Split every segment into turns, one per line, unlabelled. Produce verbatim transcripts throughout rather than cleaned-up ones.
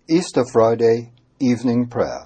Easter Friday, Evening Prayer.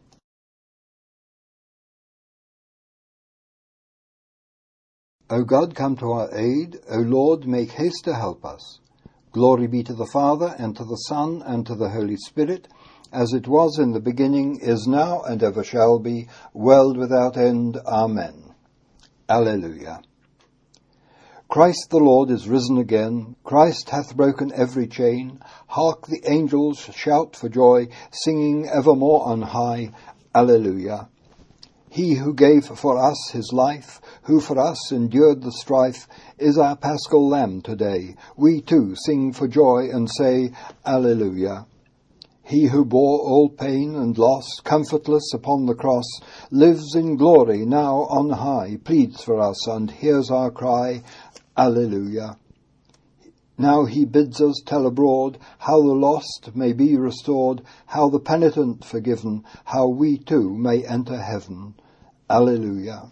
O God, come to our aid. O Lord, make haste to help us. Glory be to the Father, and to the Son, and to the Holy Spirit, as it was in the beginning, is now, and ever shall be, world without end. Amen. Alleluia. Christ the Lord is risen again. Christ hath broken every chain. Hark, the angels shout for joy, singing evermore on high. Alleluia. He who gave for us his life, who for us endured the strife, is our paschal lamb today. We too sing for joy and say, Alleluia. He who bore all pain and loss, comfortless upon the cross, lives in glory now on high, pleads for us and hears our cry, Alleluia. Now he bids us tell abroad how the lost may be restored, how the penitent forgiven, how we too may enter heaven. Alleluia.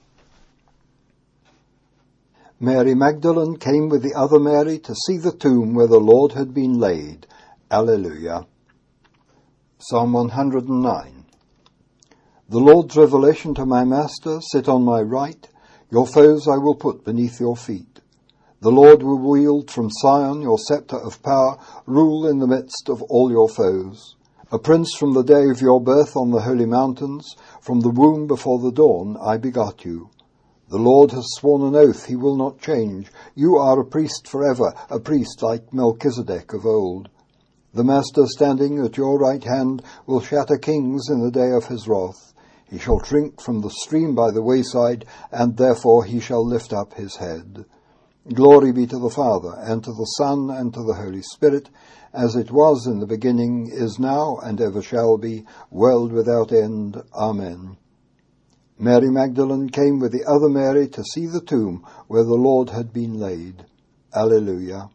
Mary Magdalene came with the other Mary to see the tomb where the Lord had been laid. Alleluia. Psalm one hundred nine. The Lord's revelation to my Master, sit on my right. Your foes I will put beneath your feet. The Lord will wield from Sion your sceptre of power, rule in the midst of all your foes. A prince from the day of your birth on the holy mountains, from the womb before the dawn I begot you. The Lord has sworn an oath he will not change. You are a priest forever, a priest like Melchizedek of old. The Master standing at your right hand will shatter kings in the day of his wrath. He shall drink from the stream by the wayside, and therefore he shall lift up his head. Glory be to the Father, and to the Son, and to the Holy Spirit, as it was in the beginning, is now, and ever shall be, world without end. Amen. Mary Magdalene came with the other Mary to see the tomb where the Lord had been laid. Alleluia.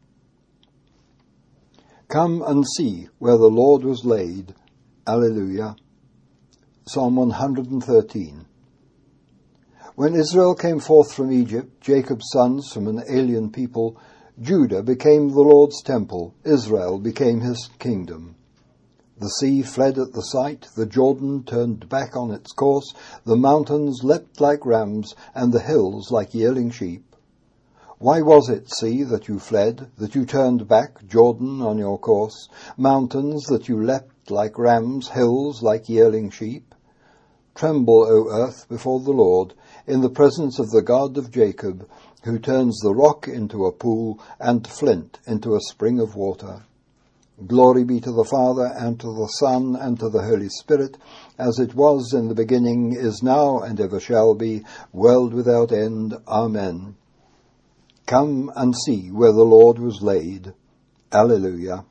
Come and see where the Lord was laid. Alleluia. Psalm one hundred thirteen. When Israel came forth from Egypt, Jacob's sons from an alien people, Judah became the Lord's temple, Israel became his kingdom. The sea fled at the sight, the Jordan turned back on its course, the mountains leapt like rams, and the hills like yearling sheep. Why was it, sea, that you fled, that you turned back, Jordan, on your course, mountains that you leapt like rams, hills like yearling sheep? Tremble, O earth, before the Lord, in the presence of the God of Jacob, who turns the rock into a pool and flint into a spring of water. Glory be to the Father, and to the Son, and to the Holy Spirit, as it was in the beginning, is now, and ever shall be, world without end. Amen. Come and see where the Lord was laid. Alleluia.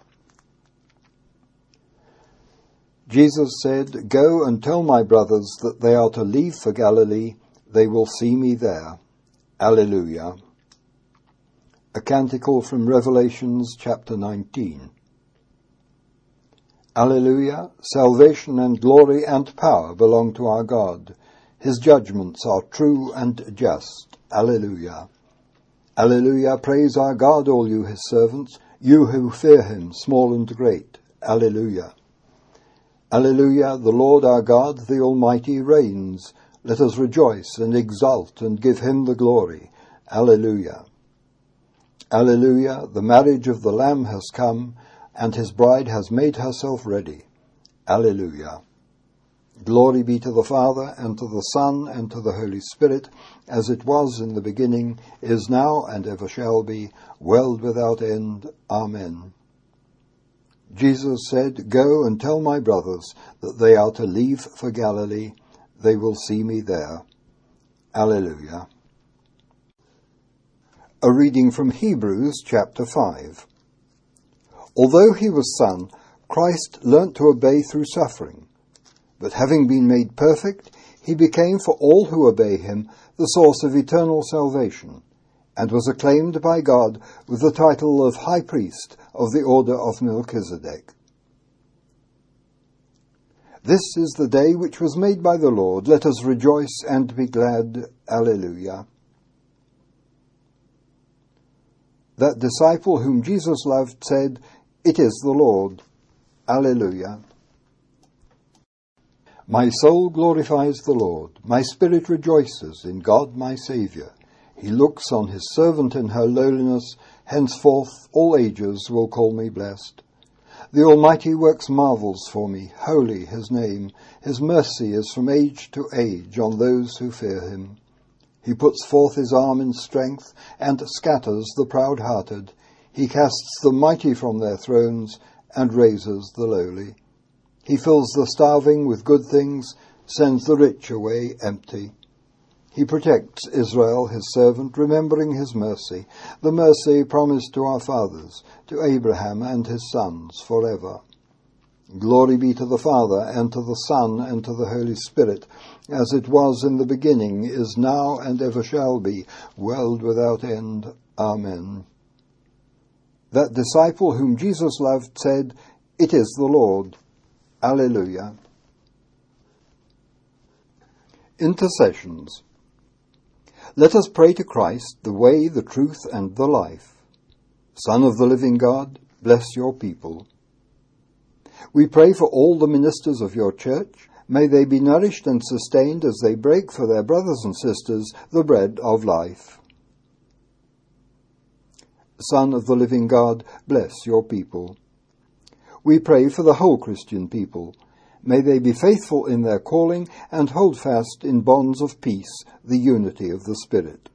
Jesus said, Go and tell my brothers that they are to leave for Galilee. They will see me there. Alleluia. A canticle from Revelations chapter nineteen. Alleluia. Salvation and glory and power belong to our God. His judgments are true and just. Alleluia. Alleluia. Praise our God, all you his servants, you who fear him, small and great. Alleluia. Alleluia. The Lord our God, the Almighty, reigns. Let us rejoice and exult and give him the glory. Alleluia. Alleluia. The marriage of the Lamb has come, and his bride has made herself ready. Alleluia. Glory be to the Father, and to the Son, and to the Holy Spirit, as it was in the beginning, is now, and ever shall be, world without end. Amen. Jesus said, Go and tell my brothers that they are to leave for Galilee. They will see me there. Alleluia. A reading from Hebrews chapter five. Although he was Son, Christ learnt to obey through suffering. But having been made perfect, he became for all who obey him the source of eternal salvation, and was acclaimed by God with the title of High Priest of the order of Melchizedek. This is the day which was made by the Lord. Let us rejoice and be glad. Alleluia. That disciple whom Jesus loved said, It is the Lord. Alleluia. My soul glorifies the Lord. My spirit rejoices in God my Saviour. He looks on his servant in her lowliness. Henceforth all ages will call me blessed. The Almighty works marvels for me. Holy his name. His mercy is from age to age on those who fear him. He puts forth his arm in strength and scatters the proud-hearted. He casts the mighty from their thrones and raises the lowly. He fills the starving with good things, sends the rich away empty. He protects Israel, his servant, remembering his mercy, the mercy promised to our fathers, to Abraham and his sons forever. Glory be to the Father, and to the Son, and to the Holy Spirit, as it was in the beginning, is now, and ever shall be, world without end. Amen. That disciple whom Jesus loved said, "It is the Lord." Alleluia. Intercessions. Let us pray to Christ, the way, the truth, and the life. Son of the living God, bless your people. We pray for all the ministers of your church. May they be nourished and sustained as they break for their brothers and sisters the bread of life. Son of the living God, bless your people. We pray for the whole Christian people. May they be faithful in their calling and hold fast in bonds of peace the unity of the Spirit.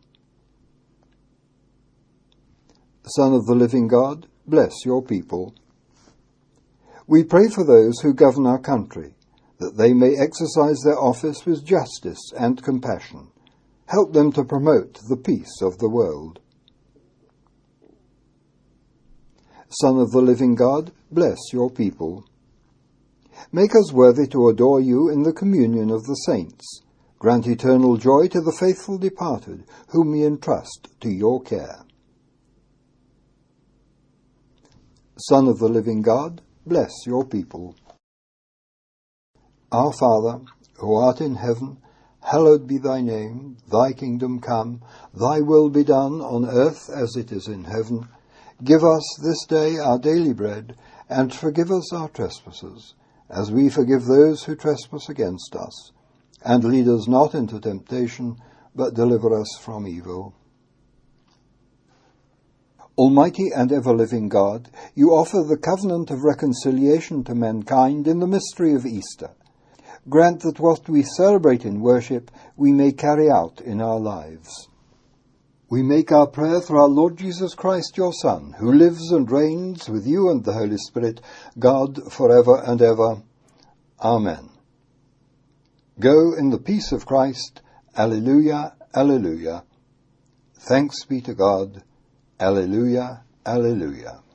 Son of the living God, bless your people. We pray for those who govern our country, that they may exercise their office with justice and compassion. Help them to promote the peace of the world. Son of the living God, bless your people. Make us worthy to adore you in the communion of the saints. Grant eternal joy to the faithful departed, whom we entrust to your care. Son of the living God, bless your people. Our Father, who art in heaven, hallowed be thy name. Thy kingdom come, thy will be done on earth as it is in heaven. Give us this day our daily bread, and forgive us our trespasses, as we forgive those who trespass against us. And lead us not into temptation, but deliver us from evil. Almighty and ever-living God, you offer the covenant of reconciliation to mankind in the mystery of Easter. Grant that what we celebrate in worship we may carry out in our lives. We make our prayer through our Lord Jesus Christ, your Son, who lives and reigns with you and the Holy Spirit, God, forever and ever. Amen. Go in the peace of Christ. Alleluia, alleluia. Thanks be to God. Alleluia, alleluia.